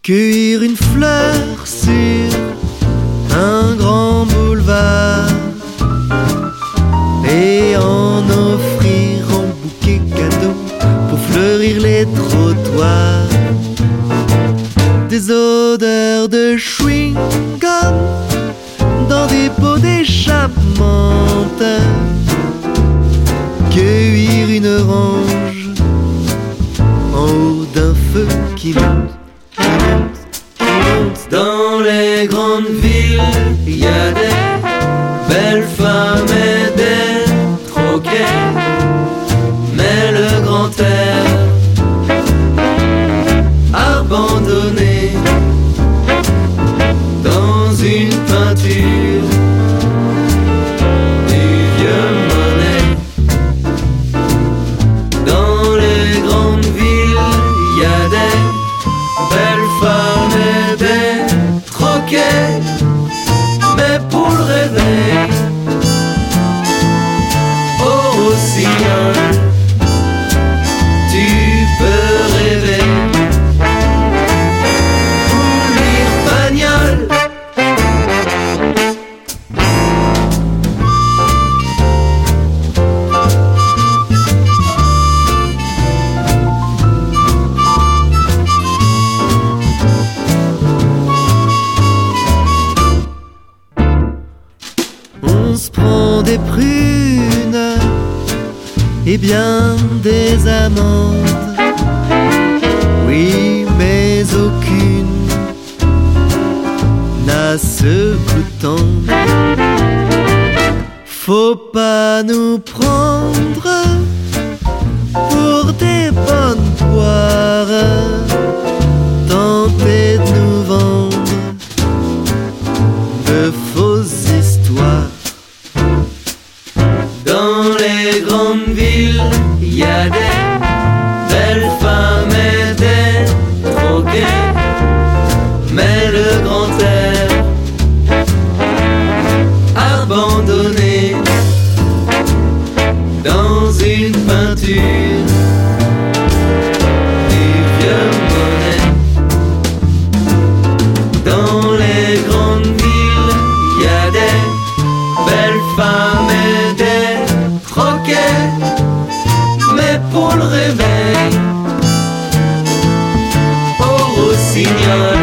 Cueillir une fleur sur un grand boulevard et en offrir un bouquet cadeau pour fleurir les trottoirs. Des odeurs de chewing-gum dans des pots d'échappement. Cueillir une orange en haut d'un feu qui monte, qui monte, qui monte. Dans les grandes villes, il y a des belles femmes et des troquets, mais le grand air abandonné dans une peinture du vieux Monet. Dans les grandes villes, il y a des belles femmes et des troquets, mais pour le réveil, au rossignol, tu peux rêver. On se prend des prunes et bien des amandes, oui, mais aucune n'a ce goût tendre. Faut pas nous prendre pour des bonnes poires, tenter de nous vendre de fausses histoires. Dans les grandes villes, il y a des belles femmes et des troquets, mais le grand air abandonné dans une peinture du vieux Monet. Dans les grandes villes, il y a des belles femmes et des troquets, mais pour le réveil, au rossignol,